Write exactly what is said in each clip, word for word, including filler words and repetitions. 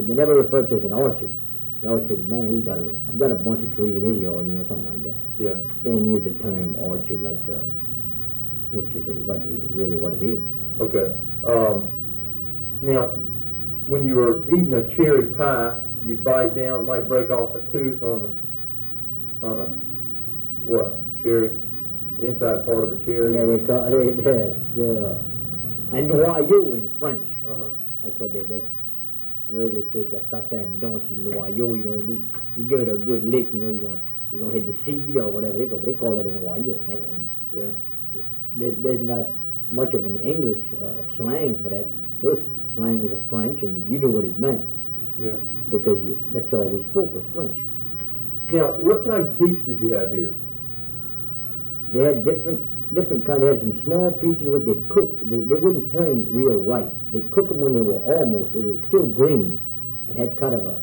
they never referred to it as an orchard. They always said, man, he's got a, he got a bunch of trees in his yard, you know, something like that. Yeah. They didn't use the term orchard like, uh, which is what really what it is. Okay. Um, now, when you were eating a cherry pie, you bite down, might break off a tooth on a, on a, what, cherry, inside part of the cherry? Yeah, they call it that, yeah. And noyau in French. Uh-huh. That's what they did. You know, they say that cassin don't see noyau, you know what I mean? You give it a good lick, you know, you're gonna, you're gonna hit the seed or whatever they call it. They call it a noyau. And Yeah. there, there's not much of an English uh, slang for that. Those slangs are French, and you knew what it meant. Yeah. Because you, that's all we spoke was French. Now, what type of peach did you have here? They had different different kind. They had some small peaches which they cooked. They, they wouldn't turn real ripe. They'd cook them when they were almost, they were still green and had kind of a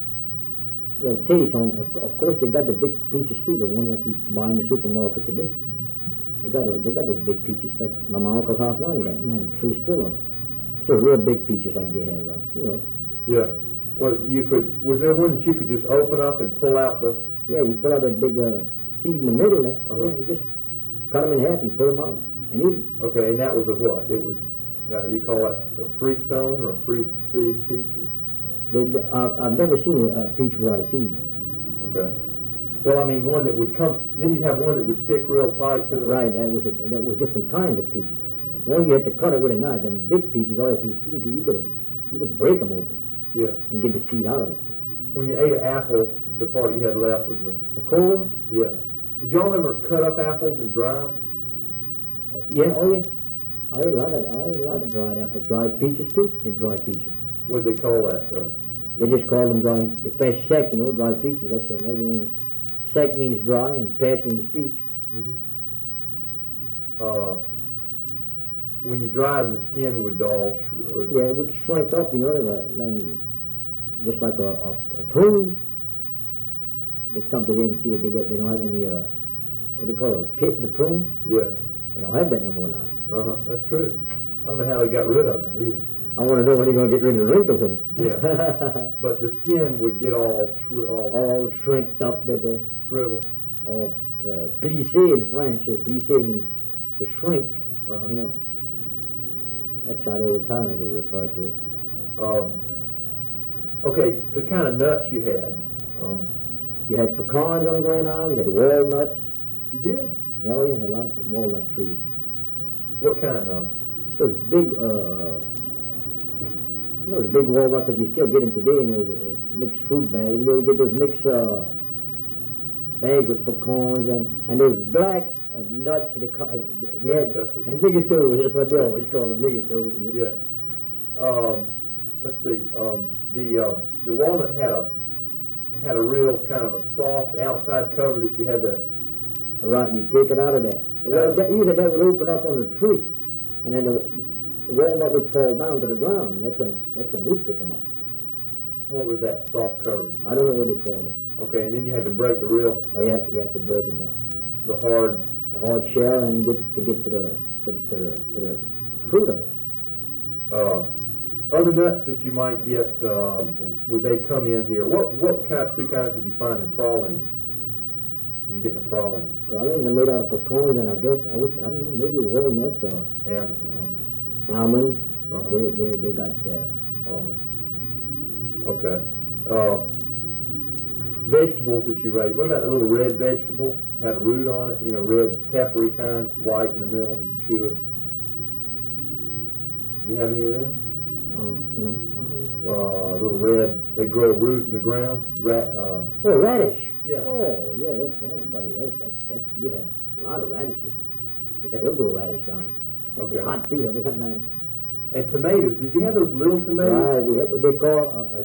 little taste on. Of, of course, they got the big peaches too, the one like you buy in the supermarket today. They got a, they got those big peaches. Back by my uncle's house now, they got, man, trees full of them. Still real big peaches like they have, uh, you know. Yeah. Well, you could, was there one that you could just open up and pull out the... Yeah, you pull out that big uh, seed in the middle there. Uh-huh. Yeah, you just cut them in half and pull them out and eat them. Okay, and that was a what? It was, that, you call that a freestone or a free seed peach? Or? They, they, uh, I've never seen a, a peach without a seed. Okay. Well, I mean, one that would come, then you'd have one that would stick real tight to the... Right, that was, a, that was different kinds of peaches. One you had to cut it with a knife. Them big peaches, all you had to do is you could you could break them open. Yeah. And get the seed out of it. When you ate an apple, the part you had left was the... The core? Yeah. Did y'all ever cut up apples and dry them? Yeah, oh yeah. I ate a lot of, I ate a lot of dried apples. Dried peaches too? They dried peaches. What did they call that? Uh, They just call them dry, they pass sec, you know, dried peaches. That's what, that's the only, sec means dry and pass means peach. mm-hmm. uh, when you dry them, the skin would all... Sh- uh, Yeah, it would shrink up, you know, they were, like, just like a, a, a prunes. They come to them and see that they, get, they don't have any, uh, what do they call it, a pit in the prune? Yeah. They don't have that no more now. Uh-huh, that's true. I don't know how they got rid of them either. I want to know when they're going to get rid of the wrinkles in them. Yeah. But the skin would get all... Shri- all, all shrinked up, that they, shriveled. all uh, plissé in French. Uh, plissé means to shrink, Uh-huh. you know. That's how the old timers would refer to it. Um, okay, the kind of nuts you had. Um, You had pecans on Grand Island, you had walnuts. you did? Yeah, oh, you had a lot of walnut trees. What kind of? Those big, uh, you know, the big walnuts that you still get them today in those uh, mixed fruit bags. You know, you get those mixed uh, bags with pecans and, and those black uh, nuts. They call, they had, and nigatoos, that's what they always call them, nigatoos. Yeah. Um, let's see. Um, the uh, the walnut had a had a real kind of a soft outside cover that you had to. Right, you take it out of there. Well, that, usually that would open up on the tree, and then the, the walnut would fall down to the ground. That's when that's when we'd pick them up. What was that soft cover? I don't know what they call it. Okay, and then you had to break the real, Oh, you had, you had to break it down. the hard. The hard shell and get to get to the to, to the to the fruit of it. Uh, other nuts that you might get, uh, would they come in here? What what kind two kinds did you find in pralines? Did you get in the praline? Pralines are made out of pecans, and I guess I would I don't know, maybe walnuts or And uh, almonds. Uh-huh. They they they got uh, almonds. Okay. Uh, vegetables that you raised. What about the little red vegetable? Had a root on it, you know, red peppery kind, white in the middle. You chew it. Do you have any of them? oh no. Uh, little red. They grow a root in the ground. Rat. Uh, Oh, radish. Yeah. Oh yeah, that's everybody. That's that that you had a lot of radishes. They still grow radish down. Okay. They're hot too. That was that man. and tomatoes. Did you have those little tomatoes? Right, we had what they call a, a